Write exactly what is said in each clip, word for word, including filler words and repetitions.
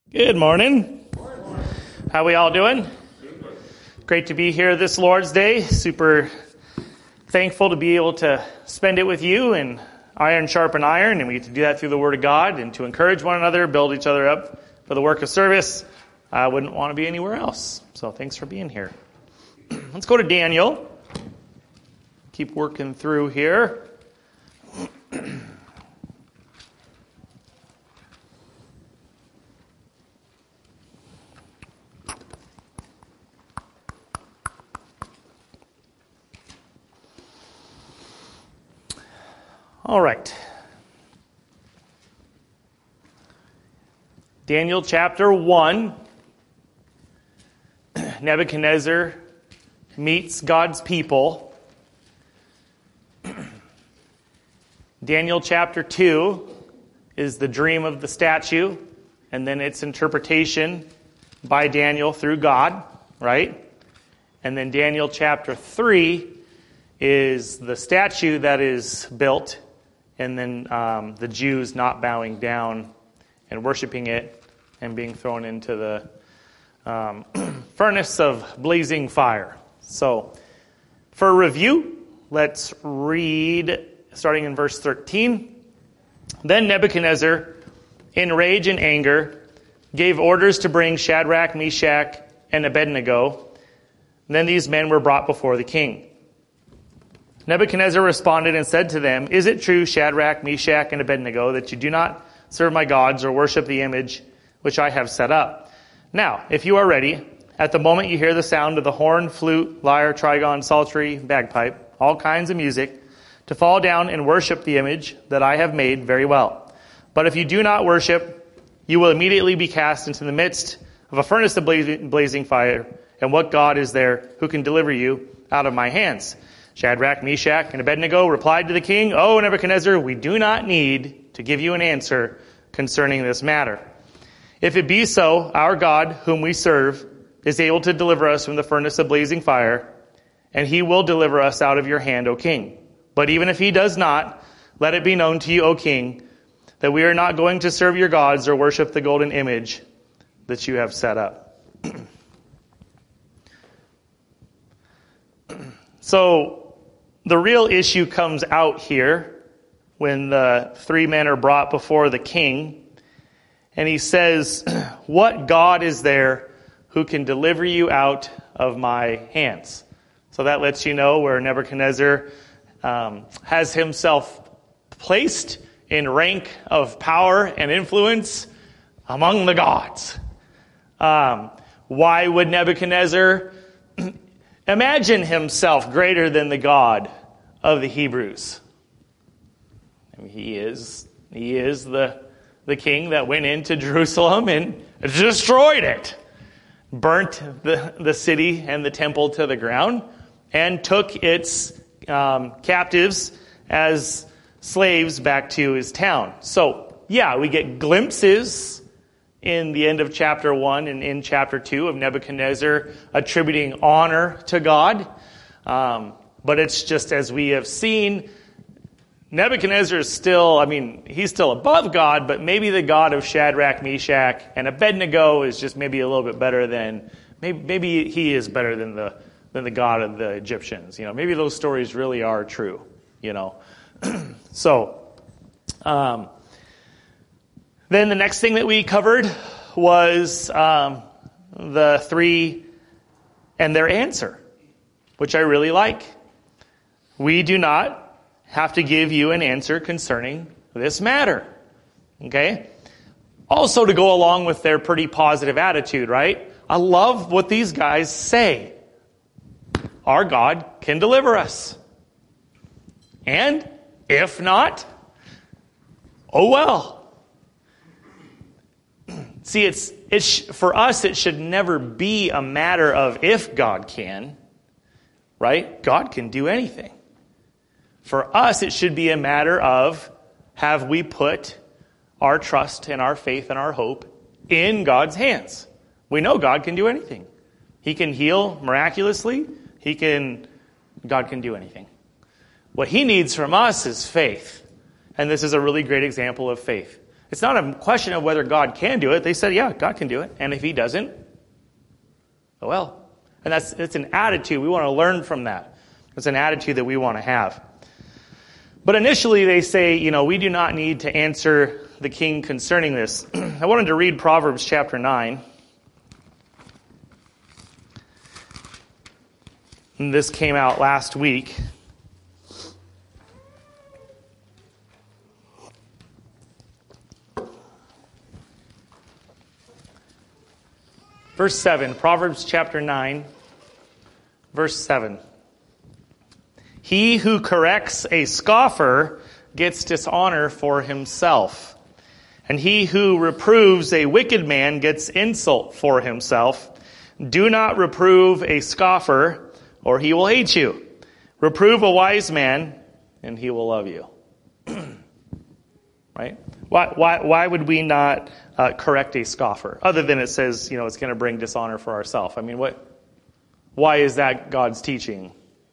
Good morning. How we all doing? Great to be here this Lord's Day. Super thankful to be able to spend it with you, and iron sharpen iron, and we get to do that through the Word of God and to encourage one another, build each other up for the work of service. I wouldn't want to be anywhere else. So thanks for being here. Let's go to Daniel. Keep working through here. All right. Daniel chapter one. Nebuchadnezzar meets God's people. Daniel chapter two is the dream of the statue, and then its interpretation by Daniel through God, right? And then Daniel chapter three is the statue that is built, and then um, the Jews not bowing down and worshiping it and being thrown into the um, furnace of blazing fire. So, for review, let's read starting in verse thirteen. Then Nebuchadnezzar, in rage and anger, gave orders to bring Shadrach, Meshach, and Abednego. Then these men were brought before the king. Nebuchadnezzar responded and said to them, "Is it true, Shadrach, Meshach, and Abednego, that you do not serve my gods or worship the image which I have set up? Now, if you are ready, at the moment you hear the sound of the horn, flute, lyre, trigon, psaltery, bagpipe, all kinds of music, to fall down and worship the image that I have made, very well. But if you do not worship, you will immediately be cast into the midst of a furnace of blazing fire. And what God is there who can deliver you out of my hands?" Shadrach, Meshach, and Abednego replied to the king, "O Nebuchadnezzar, we do not need to give you an answer concerning this matter. If it be so, our God, whom we serve, is able to deliver us from the furnace of blazing fire, and he will deliver us out of your hand, O king. But even if he does not, let it be known to you, O king, that we are not going to serve your gods or worship the golden image that you have set up." So, the real issue comes out here when the three men are brought before the king. And he says, "What God is there who can deliver you out of my hands?" So that lets you know where Nebuchadnezzar um, has himself placed in rank of power and influence among the gods. Um, why would Nebuchadnezzar imagine himself greater than the God of the Hebrews? I mean, he is he is the the king that went into Jerusalem and destroyed it, burnt the, the city and the temple to the ground, and took its um, captives as slaves back to his town. So, yeah, we get glimpses in the end of chapter one and in chapter two of Nebuchadnezzar attributing honor to God. Um, but it's just as we have seen, Nebuchadnezzar is still, I mean, he's still above God, but maybe the God of Shadrach, Meshach, and Abednego is just maybe a little bit better than, maybe, maybe he is better than the than the God of the Egyptians. You know, maybe those stories really are true, you know. so, um, then the next thing that we covered was um, the three and their answer, which I really like. We do not have to give you an answer concerning this matter. Okay? Also to go along with their pretty positive attitude, right? I love what these guys say. Our God can deliver us. And if not, oh well. See, it's it's for us it should never be a matter of if God can, right? God can do anything. For us, it should be a matter of, have we put our trust and our faith and our hope in God's hands? We know God can do anything. He can heal miraculously. He can, God can do anything. What he needs from us is faith. And this is a really great example of faith. It's not a question of whether God can do it. They said, yeah, God can do it. And if he doesn't, oh well. And that's it's an attitude. We want to learn from that. It's an attitude that we want to have. But initially they say, you know, we do not need to answer the king concerning this. I wanted to read Proverbs chapter nine. And this came out last week. Verse seven, Proverbs chapter nine, verse seven. He who corrects a scoffer gets dishonor for himself, and he who reproves a wicked man gets insult for himself. Do not reprove a scoffer, or he will hate you. Reprove a wise man, and he will love you. Right? Why, why, why would we not uh, correct a scoffer? Other than it says, you know, it's going to bring dishonor for ourselves. I mean, what? Why is that God's teaching?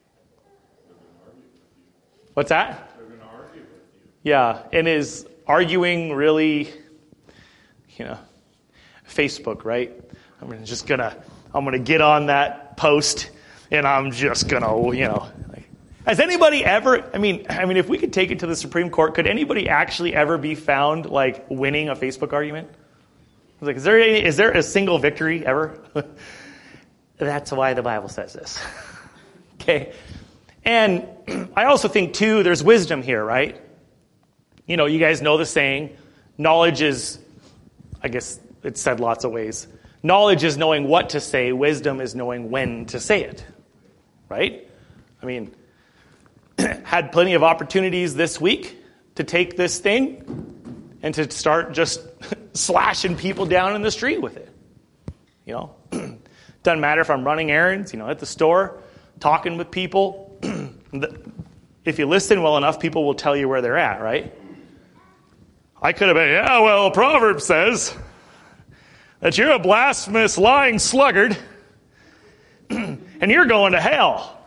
What's that? They're going to argue with you. Yeah, and is arguing really, you know, Facebook, right? I'm just gonna, I'm gonna get on that post, and I'm just gonna, you know. Has anybody ever, I mean, I mean, if we could take it to the Supreme Court, could anybody actually ever be found, like, winning a Facebook argument? I was like, is there any, is there a single victory ever? That's why the Bible says this. Okay? And I also think, too, there's wisdom here, right? You know, you guys know the saying, knowledge is, I guess it's said lots of ways. Knowledge is knowing what to say. Wisdom is knowing when to say it. Right? I mean, had plenty of opportunities this week to take this thing and to start just slashing people down in the street with it. You know, doesn't matter if I'm running errands, you know, at the store, talking with people. If you listen well enough, people will tell you where they're at, right? I could have been, yeah, well, Proverbs says that you're a blasphemous, lying sluggard, and you're going to hell.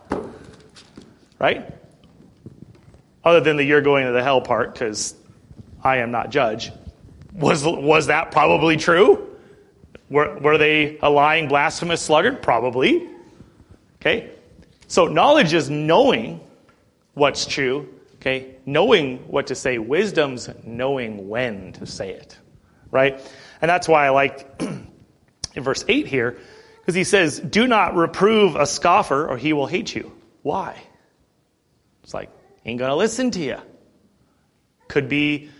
Right? Other than the you're going to the hell part, because I am not judge. Was was that probably true? Were, were they a lying, blasphemous sluggard? Probably. Okay? So knowledge is knowing what's true. Okay? Knowing what to say. Wisdom's knowing when to say it. Right? And that's why I liked in verse eight here, because he says, do not reprove a scoffer or he will hate you. Why? It's like, ain't going to listen to you. Could be,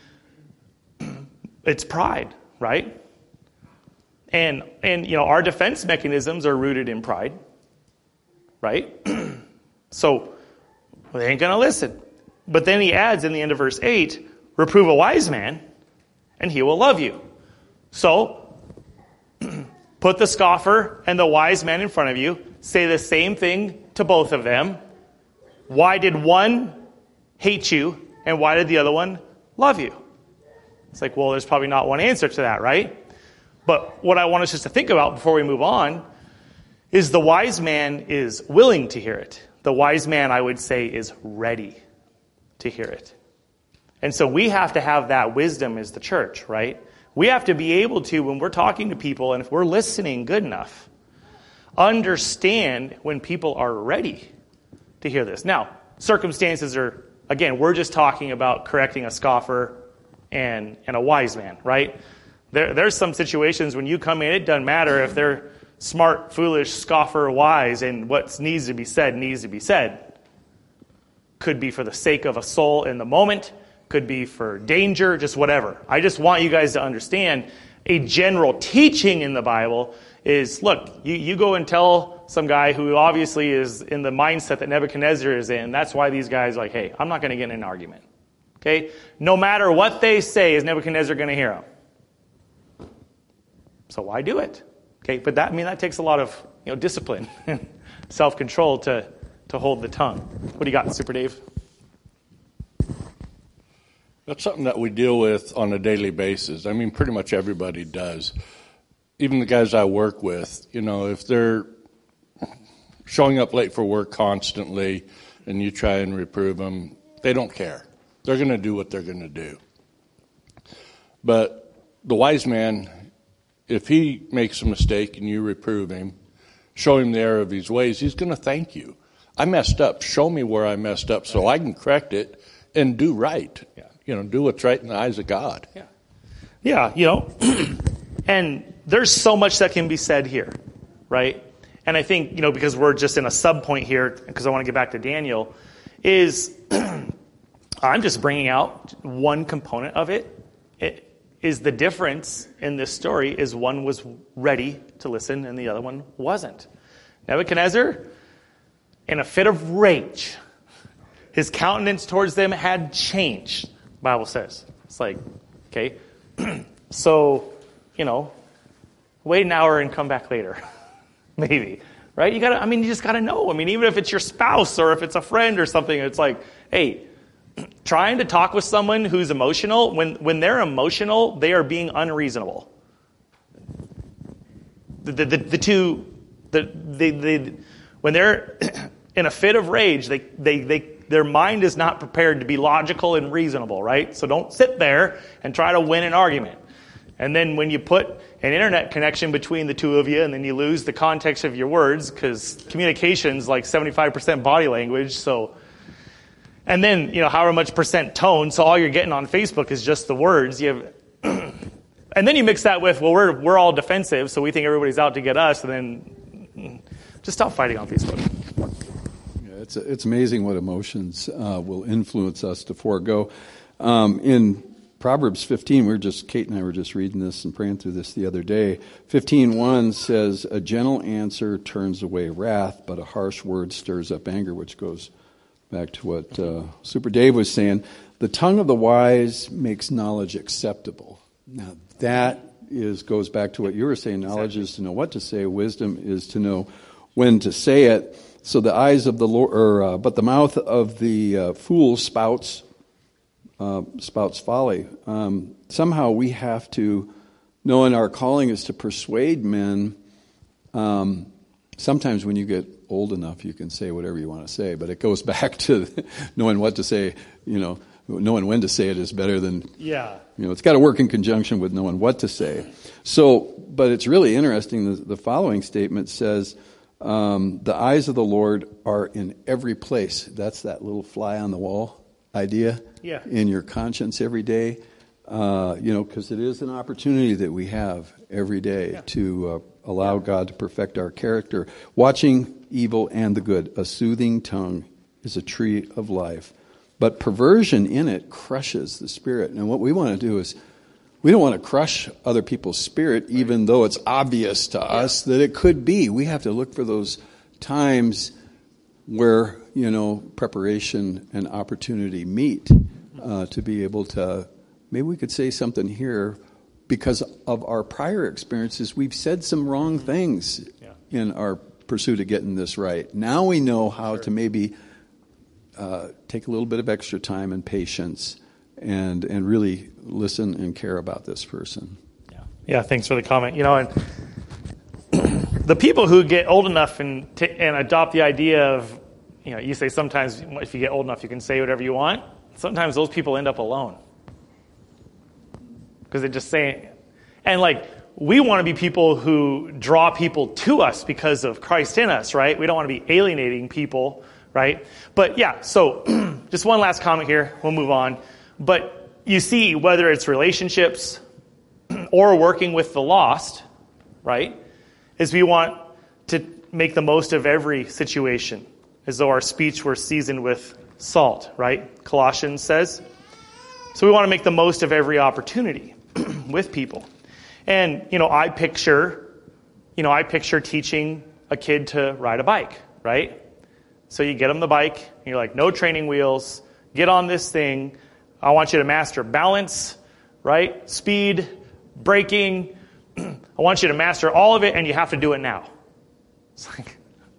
it's pride, right? And, and you know, our defense mechanisms are rooted in pride, right? So, they ain't going to listen. But then he adds in the end of verse eight, reprove a wise man, and he will love you. So, put the scoffer and the wise man in front of you. Say the same thing to both of them. Why did one hate you, and why did the other one love you? It's like, well, there's probably not one answer to that, right? But what I want us just to think about before we move on is the wise man is willing to hear it. The wise man, I would say, is ready to hear it. And so we have to have that wisdom as the church, right? We have to be able to, when we're talking to people, and if we're listening good enough, understand when people are ready to hear this. Now, circumstances are, again, we're just talking about correcting a scoffer and, and a wise man, right? There, there's some situations when you come in, it doesn't matter if they're smart, foolish, scoffer, wise, and what needs to be said needs to be said. Could be for the sake of a soul in the moment, could be for danger, just whatever. I just want you guys to understand a general teaching in the Bible is, look, you, you go and tell some guy who obviously is in the mindset that Nebuchadnezzar is in. That's why these guys are like, hey, I'm not going to get in an argument. Okay? No matter what they say, is Nebuchadnezzar going to hear them? So why do it? Okay, but that I mean that takes a lot of you know discipline and self-control to to hold the tongue. What do you got, Super Dave? That's something that we deal with on a daily basis. I mean, pretty much everybody does. Even the guys I work with, you know, if they're showing up late for work constantly and you try and reprove them, they don't care. They're going to do what they're going to do. But the wise man, if he makes a mistake and you reprove him, show him the error of his ways, he's going to thank you. I messed up. Show me where I messed up so I can correct it and do right. Yeah. You know, do what's right in the eyes of God. Yeah. Yeah, you know, and there's so much that can be said here, right? And I think, you know, because we're just in a sub point here, because I want to get back to Daniel, is I'm just bringing out one component of it. It is the difference in this story is one was ready to listen and the other one wasn't. Nebuchadnezzar, in a fit of rage, his countenance towards them had changed, the Bible says. It's like, okay, so, you know, wait an hour and come back later. Maybe, right? You gotta, I mean, you just gotta know. I mean, even if it's your spouse or if it's a friend or something, it's like, hey, trying to talk with someone who's emotional, when, when they're emotional, they are being unreasonable. The, the, the, the two, the, they, they, when they're in a fit of rage, they, they, they, their mind is not prepared to be logical and reasonable, right? So don't sit there and try to win an argument. And then when you put an internet connection between the two of you and then you lose the context of your words, because communication's like seventy-five percent body language, so... And then, you know, however much percent tone, so all you're getting on Facebook is just the words. You have, and then you mix that with, well, we're we're all defensive, so we think everybody's out to get us, and then just stop fighting on Facebook. Yeah, it's it's amazing what emotions uh, will influence us to forego. Um, in Proverbs fifteen, we were just Kate and I were just reading this and praying through this the other day. fifteen one says, "A gentle answer turns away wrath, but a harsh word stirs up anger," which goes back to what uh, Super Dave was saying. The tongue of the wise makes knowledge acceptable. Now that is goes back to what you were saying. Knowledge exactly. is to know what to say. Wisdom is to know when to say it. So the eyes of the Lord, or uh, but the mouth of the uh, fool spouts uh, spouts folly. Um, somehow we have to, knowing our calling is to persuade men. Um, sometimes when you get old enough, you can say whatever you want to say, but it goes back to knowing what to say. You know, knowing when to say it is better than, yeah. You know, it's got to work in conjunction with knowing what to say. So, but it's really interesting. The, the following statement says, um, the eyes of the Lord are in every place. That's that little fly on the wall idea yeah. in your conscience every day. Uh, you know, because it is an opportunity that we have every day yeah. to uh, allow God to perfect our character. Watching evil and the good. A soothing tongue is a tree of life. But perversion in it crushes the spirit. And what we want to do is, we don't want to crush other people's spirit, even though it's obvious to us that it could be. We have to look for those times where, you know, preparation and opportunity meet uh, to be able to, maybe we could say something here because of our prior experiences. We've said some wrong things yeah. in our pursuit of getting this right. Now we know how sure. to maybe uh, take a little bit of extra time and patience and and really listen and care about this person. Yeah, yeah. Thanks for the comment. You know, and the people who get old enough and t- and adopt the idea of, you know, you say sometimes if you get old enough you can say whatever you want. Sometimes those people end up alone because they're just saying, and like. We want to be people who draw people to us because of Christ in us, right? We don't want to be alienating people, right? But yeah, so just one last comment here. We'll move on. But you see, whether it's relationships or working with the lost, right, is we want to make the most of every situation as though our speech were seasoned with salt, right? Colossians says. So we want to make the most of every opportunity with people. And, you know, I picture, you know, I picture teaching a kid to ride a bike, right? So you get them the bike, and you're like, no training wheels, get on this thing. I want you to master balance, right? Speed, braking. I want you to master all of it, and you have to do it now. It's like,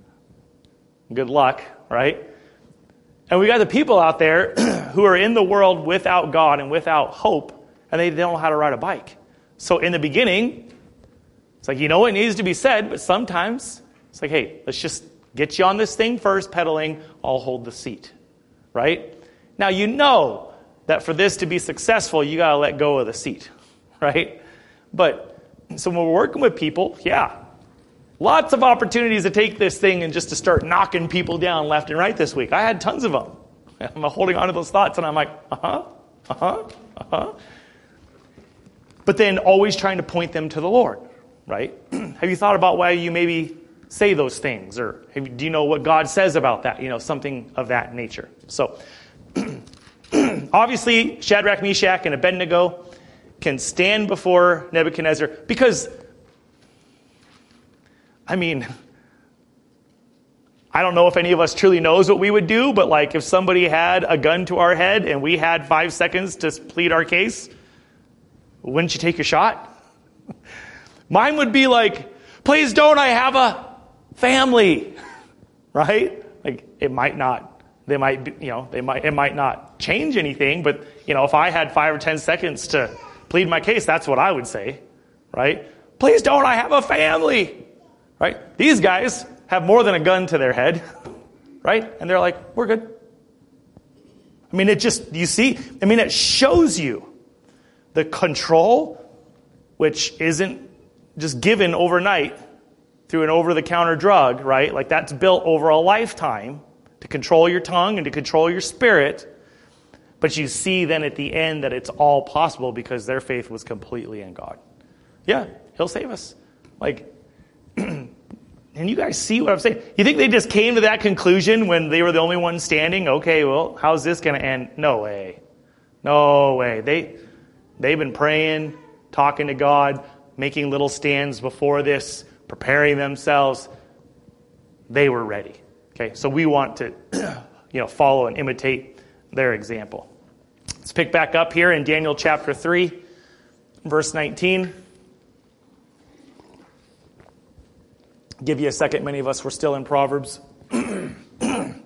good luck, right? And we got the people out there who are in the world without God and without hope, and they don't know how to ride a bike. So in the beginning, it's like, you know what needs to be said, but sometimes it's like, hey, let's just get you on this thing first, pedaling, I'll hold the seat, right? Now, you know that for this to be successful, you got to let go of the seat, right? But so when we're working with people, yeah, lots of opportunities to take this thing and just to start knocking people down left and right this week. I had tons of them. I'm holding on to those thoughts, and I'm like, uh-huh, uh-huh, uh-huh. But then always trying to point them to the Lord, right? Have you thought about why you maybe say those things? Or have you, do you know what God says about that? You know, something of that nature. So, obviously, Shadrach, Meshach, and Abednego can stand before Nebuchadnezzar because, I mean, I don't know if any of us truly knows what we would do, but like if somebody had a gun to our head and we had five seconds to plead our case, wouldn't you take your shot? Mine would be like, please don't, I have a family, right? Like it might not, they might, be, you know, they might, it might not change anything, but you know, if I had five or ten seconds to plead my case, that's what I would say, right? Please don't, I have a family, right? These guys have more than a gun to their head, right? And they're like, we're good. I mean, it just, you see, I mean, it shows you the control, which isn't just given overnight through an over-the-counter drug, right? Like that's built over a lifetime to control your tongue and to control your spirit. But you see then at the end that it's all possible because their faith was completely in God. Yeah, he'll save us. Like, and you guys see what I'm saying? You think they just came to that conclusion when they were the only ones standing? Okay, well, how's this going to end? No way. No way. They, they've been praying, talking to God, making little stands before this, preparing themselves. They were ready. Okay, so we want to, you know, follow and imitate their example. Let's pick back up here in Daniel chapter three, verse nineteen. Give you a second. Many of us were still in Proverbs. Then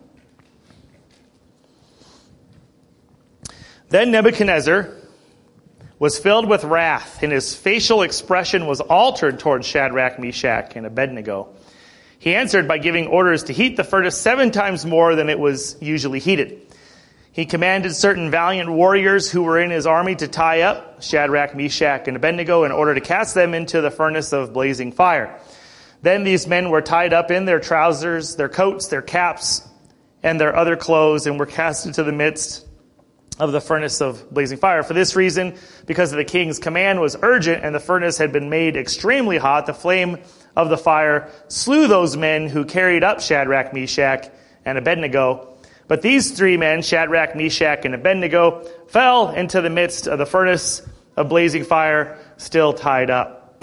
Nebuchadnezzar was filled with wrath, and his facial expression was altered towards Shadrach, Meshach, and Abednego. He answered by giving orders to heat the furnace seven times more than it was usually heated. He commanded certain valiant warriors who were in his army to tie up Shadrach, Meshach, and Abednego in order to cast them into the furnace of blazing fire. Then these men were tied up in their trousers, their coats, their caps, and their other clothes, and were cast into the midst of the furnace of blazing fire. For this reason, because of the king's command was urgent, and the furnace had been made extremely hot, the flame of the fire slew those men who carried up Shadrach, Meshach, and Abednego. But these three men, Shadrach, Meshach, and Abednego, fell into the midst of the furnace of blazing fire, still tied up.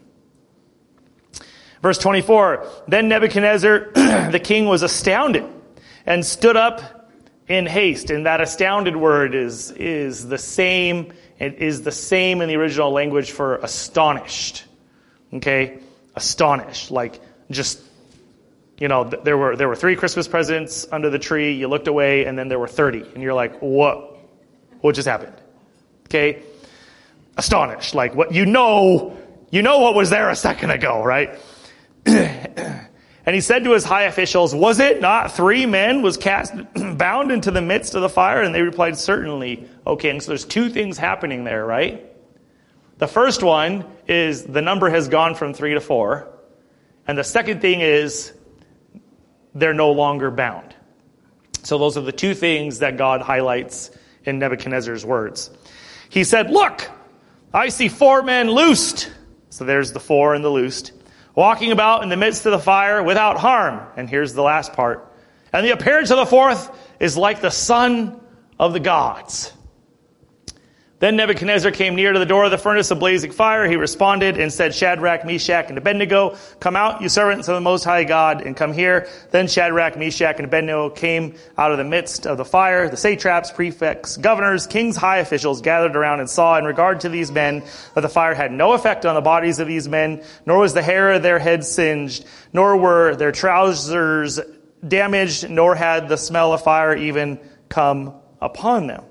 Verse twenty-four, then Nebuchadnezzar, the king, was astounded and stood up in haste. And that astounded word is, is the same, it is the same in the original language for astonished. Okay? Astonished. Like just, you know, there were, there were three Christmas presents under the tree. You looked away and then there were thirty. And you're like, what? What just happened? Okay? Astonished. Like what, you know, you know what was there a second ago, right? And he said to his high officials, was it not three men was cast bound into the midst of the fire? And they replied, certainly. Okay, and so there's two things happening there, right? The first one is the number has gone from three to four. And the second thing is they're no longer bound. So those are the two things that God highlights in Nebuchadnezzar's words. He said, look, I see four men loosed. So there's the four and the loosed. Walking about in the midst of the fire without harm. And here's the last part. And the appearance of the fourth is like the son of the gods. Then Nebuchadnezzar came near to the door of the furnace of blazing fire. He responded and said, Shadrach, Meshach, and Abednego, come out, you servants of the Most High God, and come here. Then Shadrach, Meshach, and Abednego came out of the midst of the fire. The satraps, prefects, governors, kings' high officials gathered around and saw in regard to these men that the fire had no effect on the bodies of these men, nor was the hair of their heads singed, nor were their trousers damaged, nor had the smell of fire even come upon them.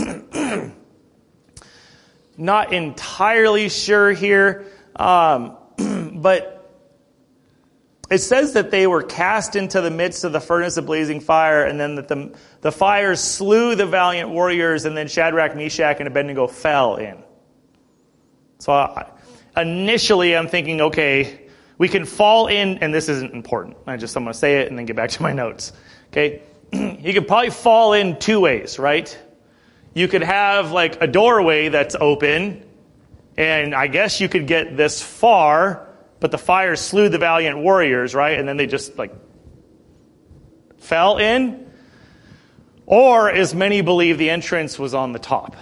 Not entirely sure here, um, but it says that they were cast into the midst of the furnace of blazing fire, and then that the, the fire slew the valiant warriors, and then Shadrach, Meshach, and Abednego fell in. So I, initially I'm thinking, okay, we can fall in, and this isn't important. I just, I'm going to say it and then get back to my notes. Okay. You could probably fall in two ways, right? You could have like a doorway that's open, and I guess you could get this far, but the fire slew the valiant warriors, right? And then they just like fell in. Or, as many believe, the entrance was on the top.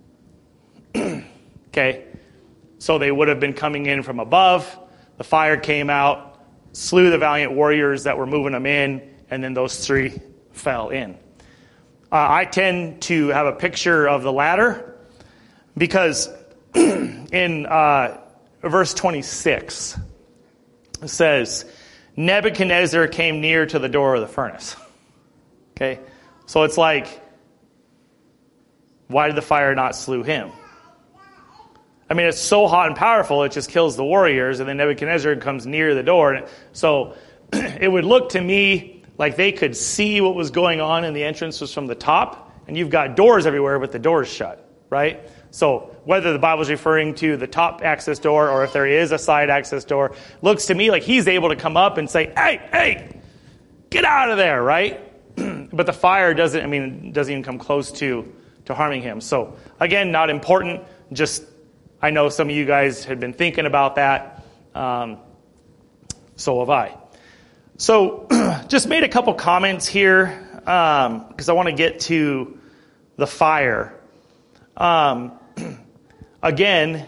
Okay? So they would have been coming in from above. The fire came out, slew the valiant warriors that were moving them in, and then those three fell in. Uh, I tend to have a picture of the latter because in uh, verse twenty-six, it says, Nebuchadnezzar came near to the door of the furnace. Okay? So it's like, why did the fire not slew him? I mean, it's so hot and powerful, it just kills the warriors, and then Nebuchadnezzar comes near the door. So it would look to me like they could see what was going on, and the entrance was from the top, and you've got doors everywhere, but the door's shut, right? So whether the Bible's referring to the top access door or if there is a side access door, looks to me like he's able to come up and say, hey, hey, get out of there, right? But the fire doesn't, I mean, doesn't even come close to, to harming him. So, again, not important. Just, I know some of you guys had been thinking about that. Um, so have I. So, just made a couple comments here um, because I want to get to the fire. Um, again,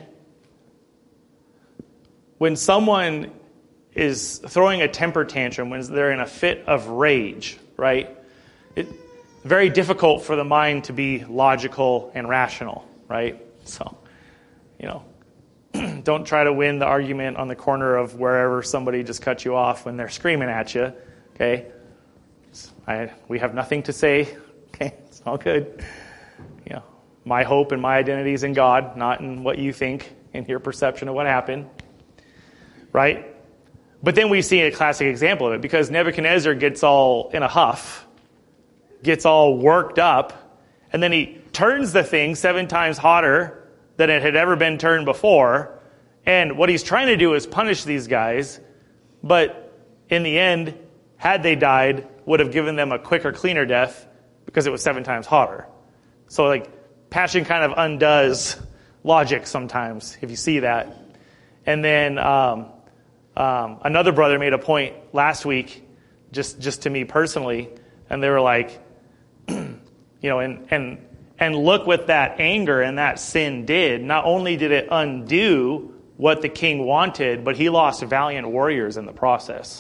when someone is throwing a temper tantrum, when they're in a fit of rage, right? It's very difficult for the mind to be logical and rational, right? So, you know, don't try to win the argument on the corner of wherever somebody just cut you off when they're screaming at you, okay? I, we have nothing to say, okay? It's all good. You know, my hope and my identity is in God, not in what you think and your perception of what happened, right? But then we see a classic example of it because Nebuchadnezzar gets all in a huff, gets all worked up, and then he turns the thing seven times hotter than it had ever been turned before. And what he's trying to do is punish these guys, but in the end, had they died, would have given them a quicker, cleaner death because it was seven times hotter. So like passion kind of undoes logic sometimes if you see that. And then um, Um, another brother made a point last week, just, just to me personally, and they were like, you know, and, and, and look what that anger and that sin did. Not only did it undo what the king wanted, but he lost valiant warriors in the process.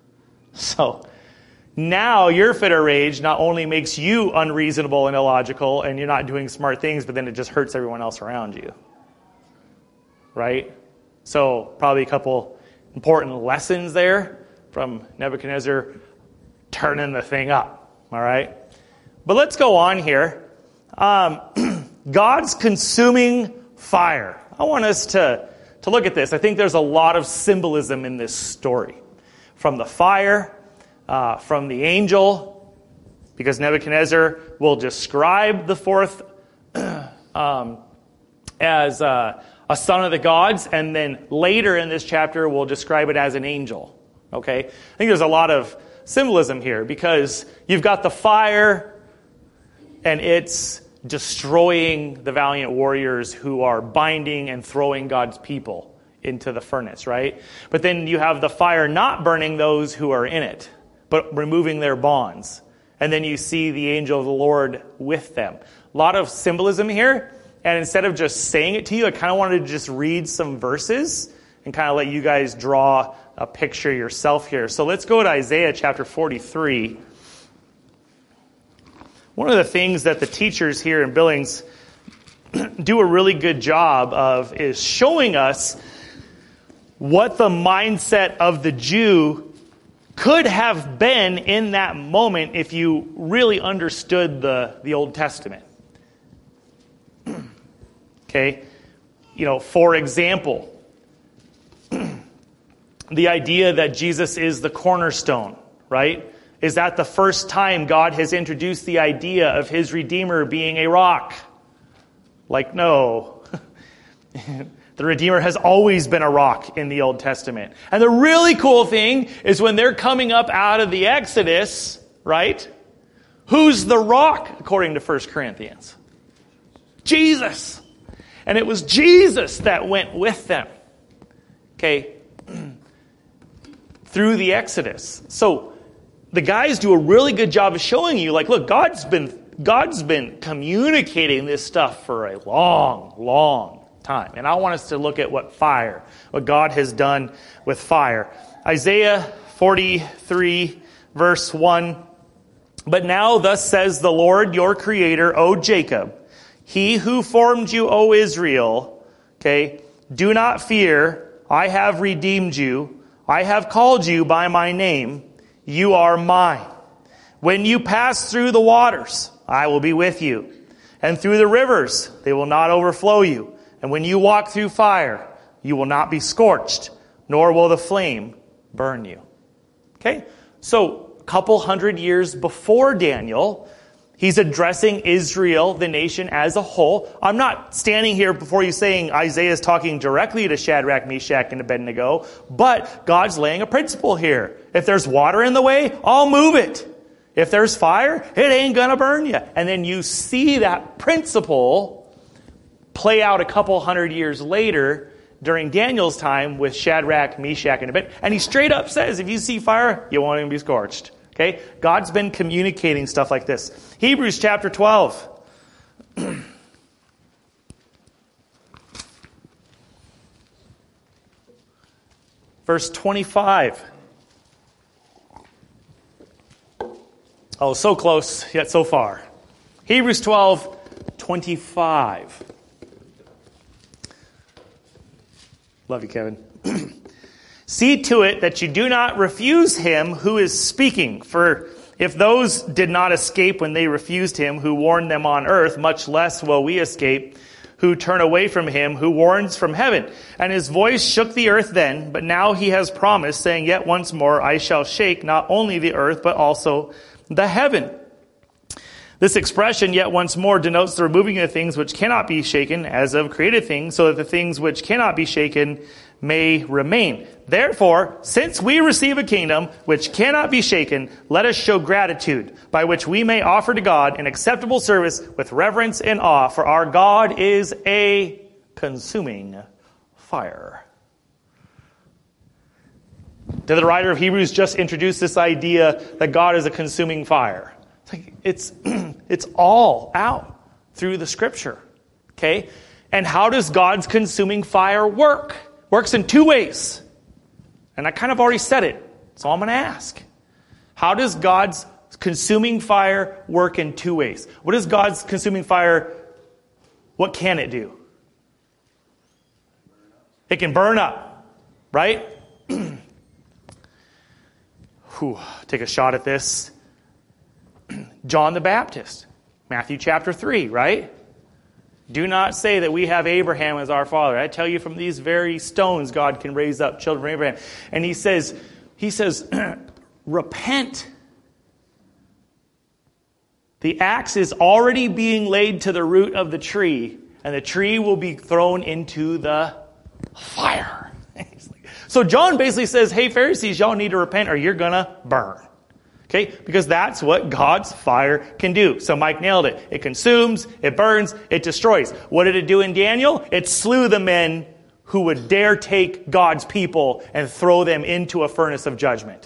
So now your fit of rage not only makes you unreasonable and illogical, and you're not doing smart things, but then it just hurts everyone else around you. Right? So probably a couple important lessons there from Nebuchadnezzar turning the thing up. All right? But let's go on here. Um, God's consuming fire. I want us to, to look at this. I think there's a lot of symbolism in this story. From the fire, uh, from the angel, because Nebuchadnezzar will describe the fourth um, as uh, a son of the gods, and then later in this chapter we'll describe it as an angel. Okay? I think there's a lot of symbolism here because you've got the fire and it's destroying the valiant warriors who are binding and throwing God's people into the furnace, right? But then you have the fire not burning those who are in it, but removing their bonds. And then you see the angel of the Lord with them. A lot of symbolism here. And instead of just saying it to you, I kind of wanted to just read some verses and kind of let you guys draw a picture yourself here. So let's go to Isaiah chapter forty-three. One of the things that the teachers here in Billings do a really good job of is showing us what the mindset of the Jew could have been in that moment if you really understood the, the Old Testament. Okay, you know, for example, the idea that Jesus is the cornerstone, right? Is that the first time God has introduced the idea of his Redeemer being a rock? Like, no. The Redeemer has always been a rock in the Old Testament. And the really cool thing is when they're coming up out of the Exodus, right? Who's the rock, according to First Corinthians? Jesus. And it was Jesus that went with them. Okay. Through the Exodus. So the guys do a really good job of showing you, like, look, God's been God's been communicating this stuff for a long, long time. And I want us to look at what fire, what God has done with fire. Isaiah forty-three, verse one. But now thus says the Lord your Creator, O Jacob, He who formed you, O Israel, okay, do not fear, I have redeemed you, I have called you by my name, you are mine. When you pass through the waters, I will be with you. And through the rivers, they will not overflow you. And when you walk through fire, you will not be scorched, nor will the flame burn you. Okay? So, a couple hundred years before Daniel, he's addressing Israel, the nation as a whole. I'm not standing here before you saying Isaiah is talking directly to Shadrach, Meshach, and Abednego, but God's laying a principle here. If there's water in the way, I'll move it. If there's fire, it ain't gonna burn you. And then you see that principle play out a couple hundred years later during Daniel's time with Shadrach, Meshach, and Abednego. And he straight up says, if you see fire, you won't even be scorched. Okay? God's been communicating stuff like this. Hebrews chapter twelve. Verse twenty-five. Oh, so close, yet so far. Hebrews twelve, twenty-five. Love you, Kevin. See to it that you do not refuse him who is speaking. For if those did not escape when they refused him who warned them on earth, much less will we escape who turn away from him who warns from heaven. And his voice shook the earth then, but now he has promised, saying, yet once more I shall shake not only the earth, but also the heaven. This expression, yet once more, denotes the removing of things which cannot be shaken as of created things, so that the things which cannot be shaken may remain. Therefore, since we receive a kingdom which cannot be shaken, let us show gratitude, by which we may offer to God an acceptable service with reverence and awe, for our God is a consuming fire. Did the writer of Hebrews just introduce this idea that God is a consuming fire? It's like it's, it's all out through the scripture. Okay? And how does God's consuming fire work? Works in two ways. And I kind of already said it, so I'm going to ask. How does God's consuming fire work in two ways? What is God's consuming fire, what can it do? It can burn up, right? Whew, take a shot at this. John the Baptist, Matthew chapter three, right? Do not say that we have Abraham as our father. I tell you, from these very stones, God can raise up children from Abraham. And he says, he says, repent. The axe is already being laid to the root of the tree, and the tree will be thrown into the fire. So John basically says, hey, Pharisees, y'all need to repent or you're going to burn. Okay? Because that's what God's fire can do. So Mike nailed it. It consumes, it burns, it destroys. What did it do in Daniel? It slew the men who would dare take God's people and throw them into a furnace of judgment.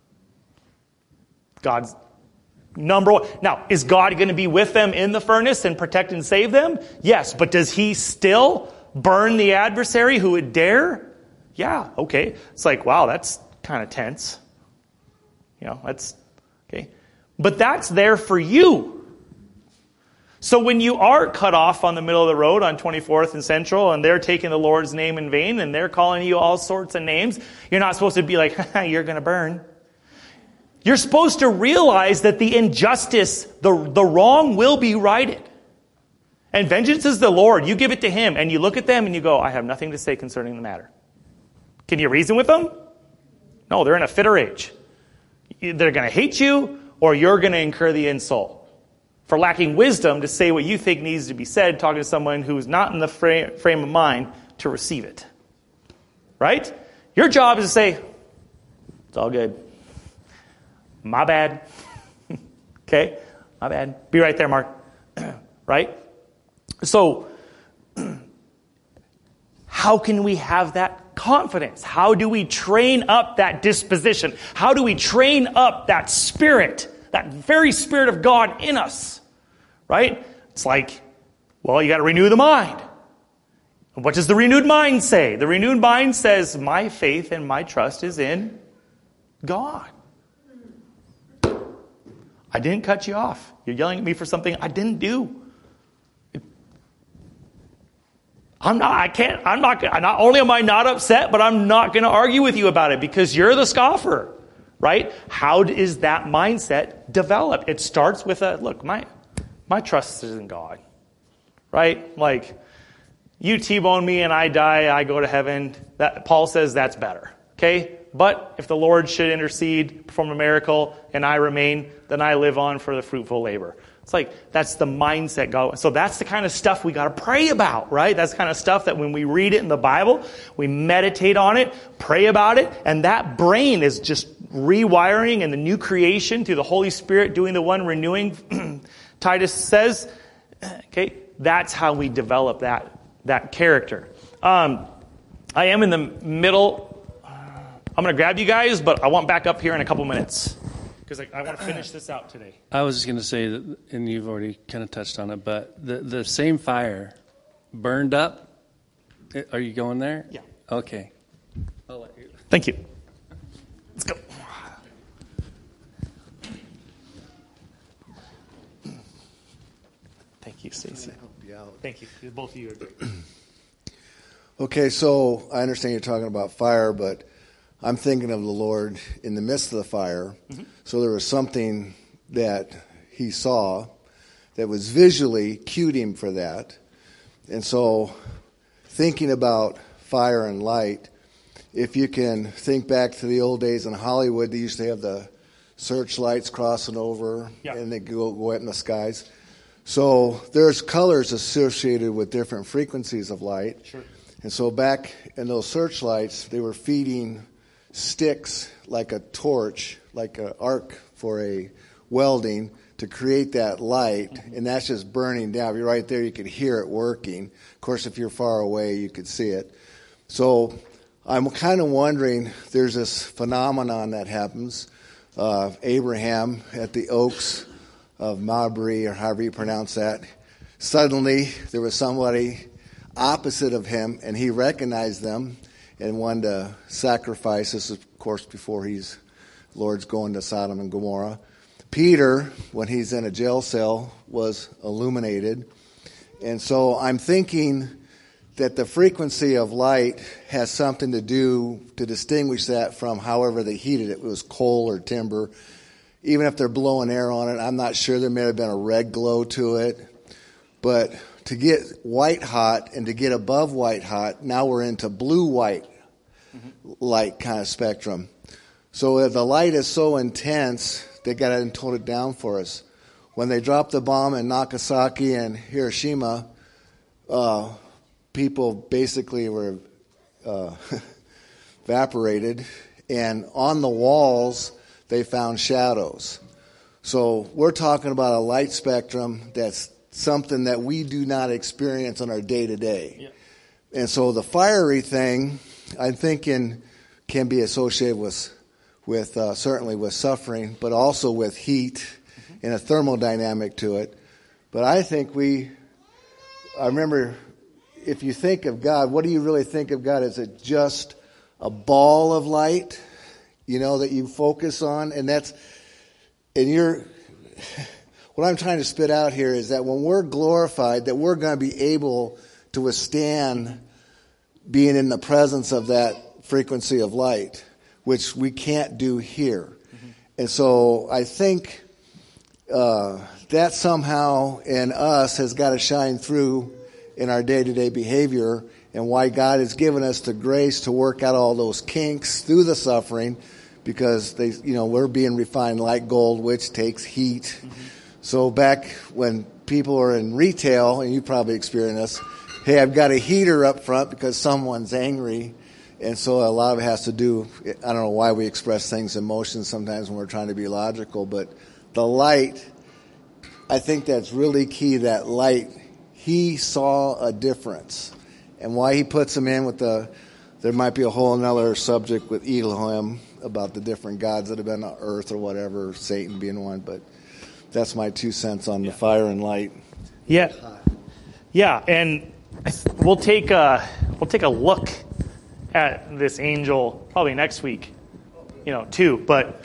God's number one. Now, is God going to be with them in the furnace and protect and save them? Yes, but does he still burn the adversary who would dare? Yeah, okay. It's like, wow, that's kind of tense. You know, that's, okay. But that's there for you. So when you are cut off on the middle of the road on twenty-fourth and Central, and they're taking the Lord's name in vain, and they're calling you all sorts of names, you're not supposed to be like, you're going to burn. You're supposed to realize that the injustice, the, the wrong will be righted. And vengeance is the Lord. You give it to him, and you look at them and you go, I have nothing to say concerning the matter. Can you reason with them? No, they're in a fitter age. They're going to hate you, or you're going to incur the insult for lacking wisdom to say what you think needs to be said, talking to someone who's not in the frame, frame of mind to receive it. Right? Your job is to say, it's all good. My bad. Okay? My bad. Be right there, Mark. Right? So, how can we have that confidence? How do we train up that disposition? How do we train up that spirit, that very Spirit of God in us? Right? It's like, well, you got to renew the mind. What does the renewed mind say? The renewed mind says, my faith and my trust is in God. I didn't cut you off. You're yelling at me for something I didn't do. I'm not, I can't, I'm not, not only am I not upset, but I'm not going to argue with you about it because you're the scoffer, right? How is that mindset developed? It starts with a, look, my, my trust is in God, right? Like, you T-bone me and I die, I go to heaven. That Paul says that's better, okay? But if the Lord should intercede, perform a miracle, and I remain, then I live on for the fruitful labor. It's like, that's the mindset God. So that's the kind of stuff we got to pray about, right? That's the kind of stuff that when we read it in the Bible, we meditate on it, pray about it, and that brain is just rewiring and the new creation through the Holy Spirit doing the one renewing, Titus says. Okay, that's how we develop that, that character. Um, I am in the middle. I'm going to grab you guys, but I want back up here in a couple minutes. Because I, I want to finish this out today. I was just going to say, that, and you've already kind of touched on it, but the, the same fire burned up. Are you going there? Yeah. Okay. I'll let you. Thank you. Let's go. Thank you, Stacey. Thank you. Both of you are great. Okay, so I understand you're talking about fire, but I'm thinking of the Lord in the midst of the fire. Mm-hmm. So there was something that he saw that was visually cued him for that. And so thinking about fire and light, if you can think back to the old days in Hollywood, they used to have the searchlights crossing over, yeah. and they go, go out in the skies. So there's colors associated with different frequencies of light. Sure. And so back in those searchlights, they were feeding sticks like a torch, like an arc for a welding to create that light, mm-hmm. and that's just burning down. If you're right there, you could hear it working. Of course, if you're far away, you could see it. So I'm kind of wondering, there's this phenomenon that happens. Uh, Abraham at the Oaks of Mamre, or however you pronounce that, suddenly there was somebody opposite of him, and he recognized them and wanted to sacrifice. This is, of course, before he's Lord's going to Sodom and Gomorrah. Peter, when he's in a jail cell, was illuminated. And so I'm thinking that the frequency of light has something to do to distinguish that from however they heated it. It was coal or timber. Even if they're blowing air on it, I'm not sure. There may have been a red glow to it. But to get white hot and to get above white hot, now we're into blue-white mm-hmm. light kind of spectrum. So the light is so intense, they got to tone it down for us. When they dropped the bomb in Nagasaki and Hiroshima, uh, people basically were uh, evaporated, and on the walls they found shadows. So we're talking about a light spectrum that's something that we do not experience on our day-to-day. Yeah. And so the fiery thing, I'm thinking, can be associated with, with uh, certainly with suffering, but also with heat mm-hmm. and a thermodynamic to it. But I think we, I remember, if you think of God, what do you really think of God? Is it just a ball of light, you know, that you focus on? And that's, and you're... What I'm trying to spit out here is that when we're glorified, that we're going to be able to withstand being in the presence of that frequency of light, which we can't do here. Mm-hmm. And so I think uh, that somehow in us has got to shine through in our day-to-day behavior, and why God has given us the grace to work out all those kinks through the suffering, because they, you know, we're being refined like gold, which takes heat. Mm-hmm. So back when people are in retail, and you probably experienced this, hey, I've got a heater up front because someone's angry. And so a lot of it has to do, I don't know why we express things in motion sometimes when we're trying to be logical, but the light, I think that's really key, that light. He saw a difference. And why he puts them in with the, there might be a whole another subject with Elohim about the different gods that have been on earth or whatever, Satan being one, but that's my two cents on the fire and light. Yeah. Yeah, and we'll take a, we'll take a look at this angel probably next week, you know, too. But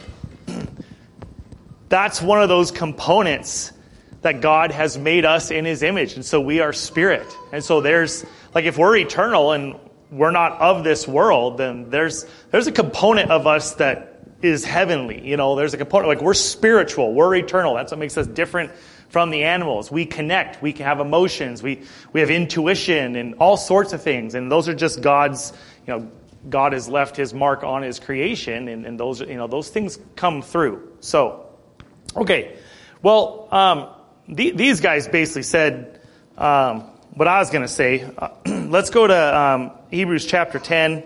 that's one of those components that God has made us in his image. And so we are spirit. And so there's, like, if we're eternal and we're not of this world, then there's there's a component of us that is heavenly. You know, there's a component, like, we're spiritual, we're eternal. That's what makes us different from the animals. We connect, we can have emotions, we, we have intuition and all sorts of things. And those are just God's, you know, God has left his mark on his creation, and, and those, you know, those things come through. So, okay. Well, um, the, these guys basically said um, what I was going to say. Uh, let's go to um, Hebrews chapter ten.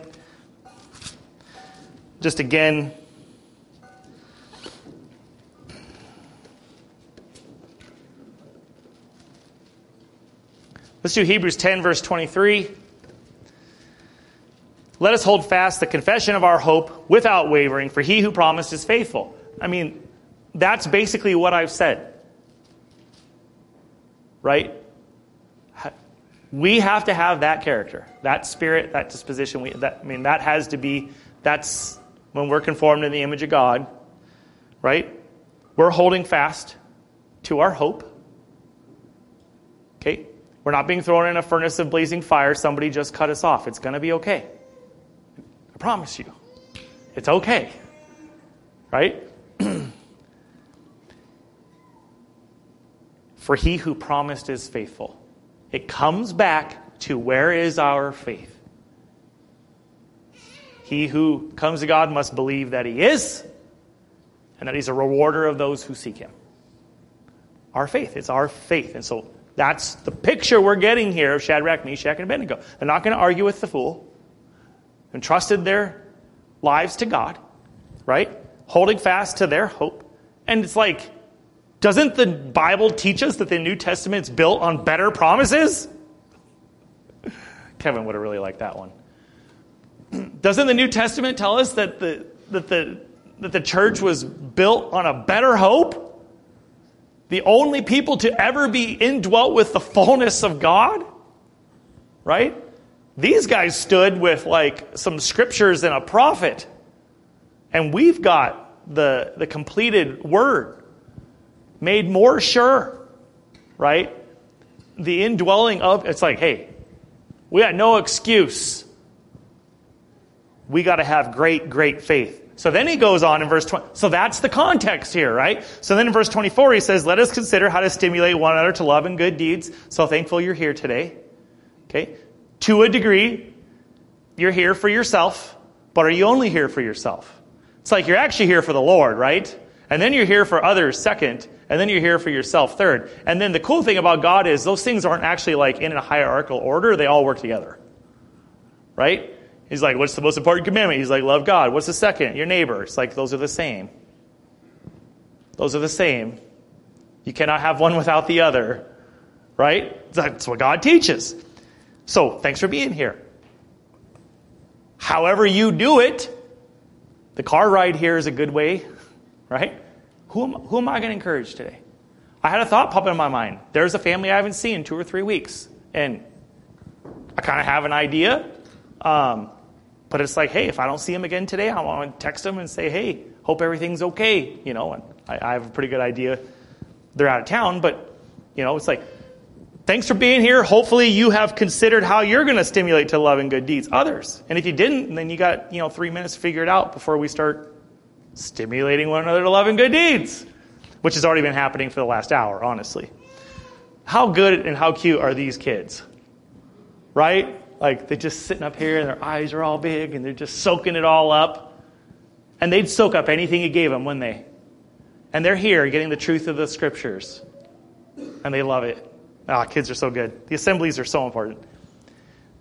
Just again. Let's do Hebrews ten, verse twenty-three. Let us hold fast the confession of our hope without wavering, for he who promised is faithful. I mean, that's basically what I've said. Right? We have to have that character, that spirit, that disposition. We, that, I mean, that has to be, that's when we're conformed in the image of God. Right? We're holding fast to our hope. Okay? We're not being thrown in a furnace of blazing fire. Somebody just cut us off. It's going to be okay. I promise you. It's okay. Right? For he who promised is faithful. It comes back to, where is our faith? He who comes to God must believe that he is, and that he's a rewarder of those who seek him. Our faith. It's our faith. And so that's the picture we're getting here of Shadrach, Meshach, and Abednego. They're not going to argue with the fool. And trusted their lives to God, right? Holding fast to their hope. And it's like, doesn't the Bible teach us that the New Testament's built on better promises? Kevin would have really liked that one. Doesn't the New Testament tell us that the that the that the church was built on a better hope? The only people to ever be indwelt with the fullness of God? Right? These guys stood with, like, some scriptures and a prophet. And we've got the, the completed word made more sure. Right? The indwelling of, it's like, hey, we got no excuse. We got to have great, great faith. So then he goes on in verse twenty. So that's the context here, right? So then in verse twenty-four, he says, let us consider how to stimulate one another to love and good deeds. So thankful you're here today. Okay? To a degree, you're here for yourself, but are you only here for yourself? It's like you're actually here for the Lord, right? And then you're here for others second, and then you're here for yourself third. And then the cool thing about God is those things aren't actually like in a hierarchical order. They all work together. Right? He's like, what's the most important commandment? He's like, love God. What's the second? Your neighbor. It's like, those are the same. Those are the same. You cannot have one without the other. Right? That's what God teaches. So, thanks for being here. However you do it, the car ride here is a good way, right? Who am, who am I going to encourage today? I had a thought pop in my mind. There's a family I haven't seen in two or three weeks, and I kind of have an idea, um, but it's like, hey, if I don't see him again today, I want to text him and say, hey, hope everything's okay, you know, and I, I have a pretty good idea. They're out of town, but, you know, it's like, thanks for being here. Hopefully you have considered how you're going to stimulate to love and good deeds others. And if you didn't, then you got, you know, three minutes to figure it out before we start stimulating one another to love and good deeds, which has already been happening for the last hour, honestly. How good and how cute are these kids? Right? Like, they're just sitting up here and their eyes are all big and they're just soaking it all up. And they'd soak up anything you gave them, wouldn't they? And they're here getting the truth of the scriptures. And they love it. Ah, kids are so good. The assemblies are so important.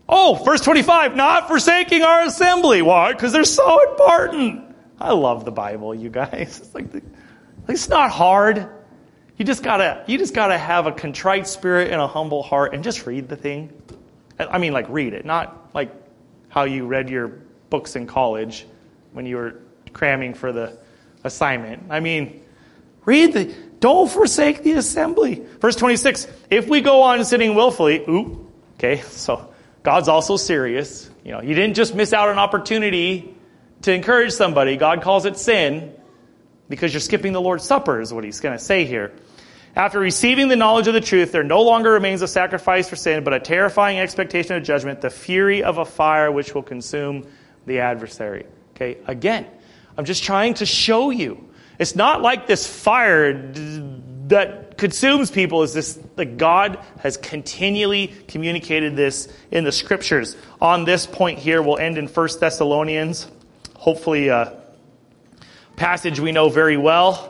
Oh, verse twenty-five, not forsaking our assembly. Why? Because they're so important. I love the Bible, you guys. It's like, the, it's not hard. You just gotta, you just gotta have a contrite spirit and a humble heart and just read the thing. I mean, like read it, not like how you read your books in college when you were cramming for the assignment. I mean, read the, don't forsake the assembly. Verse twenty-six, if we go on sinning willfully, ooh, okay, so God's also serious. You know, you didn't just miss out on an opportunity to encourage somebody. God calls it sin because you're skipping the Lord's Supper is what he's going to say here. After receiving the knowledge of the truth, there no longer remains a sacrifice for sin, but a terrifying expectation of judgment, the fury of a fire which will consume the adversary. Okay, again, I'm just trying to show you. It's not like this fire that consumes people is this, like God has continually communicated this in the scriptures. On this point here, we'll end in First Thessalonians. Hopefully a passage we know very well.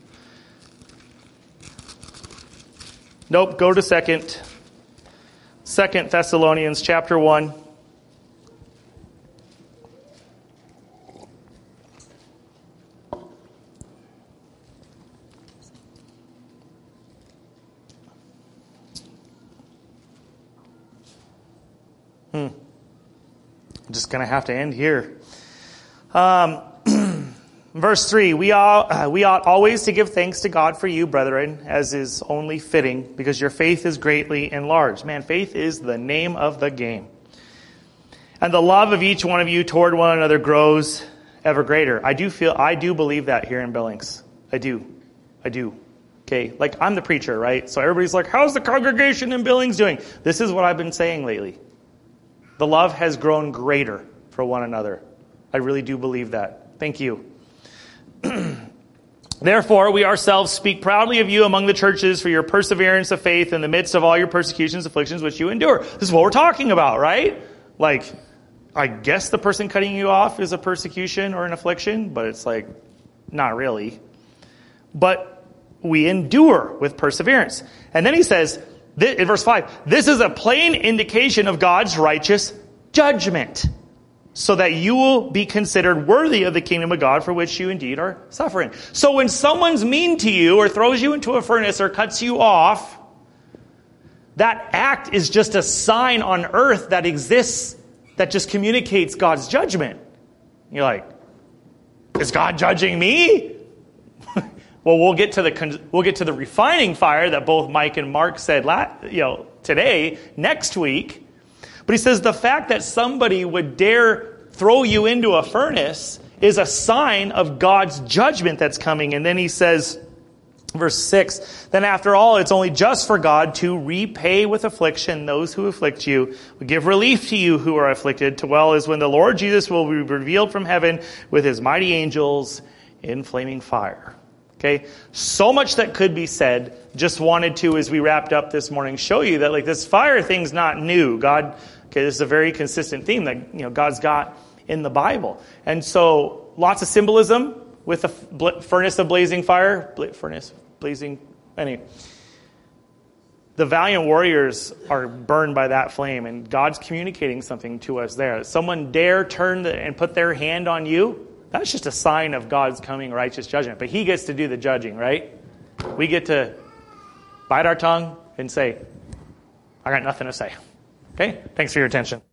Nope, go to second. Second Thessalonians chapter one. Hmm. I'm just going to have to end here. Um, verse three, we ought, uh, we ought always to give thanks to God for you, brethren, as is only fitting, because your faith is greatly enlarged. Man, faith is the name of the game. And the love of each one of you toward one another grows ever greater. I do feel, I do believe that here in Billings. I do. I do. Okay, like I'm the preacher, right? So everybody's like, how's the congregation in Billings doing? This is what I've been saying lately. The love has grown greater for one another. I really do believe that. Thank you. Therefore, we ourselves speak proudly of you among the churches for your perseverance of faith in the midst of all your persecutions, afflictions, which you endure. This is what we're talking about, right? Like, I guess the person cutting you off is a persecution or an affliction, but it's like, not really. But we endure with perseverance. And then he says, in verse five, this is a plain indication of God's righteous judgment, so that you will be considered worthy of the kingdom of God for which you indeed are suffering. So when someone's mean to you or throws you into a furnace or cuts you off, that act is just a sign on earth that exists that just communicates God's judgment. You're like, is God judging me? Well, we'll get to the we'll get to the refining fire that both Mike and Mark said, you know, today, next week. But he says the fact that somebody would dare throw you into a furnace is a sign of God's judgment that's coming. And then he says, verse six, then after all, it's only just for God to repay with affliction those who afflict you, give relief to you who are afflicted, to well as when the Lord Jesus will be revealed from heaven with his mighty angels in flaming fire. Okay, so much that could be said. Just wanted to, as we wrapped up this morning, show you that like this fire thing's not new. God, okay, this is a very consistent theme that you know God's got in the Bible, and so lots of symbolism with the bl- furnace of blazing fire, bl- furnace blazing. Anyway, the valiant warriors are burned by that flame, and God's communicating something to us there. Someone dare turn the, and put their hand on you. That's just a sign of God's coming righteous judgment. But he gets to do the judging, right? We get to bite our tongue and say, I got nothing to say. Okay? Thanks for your attention.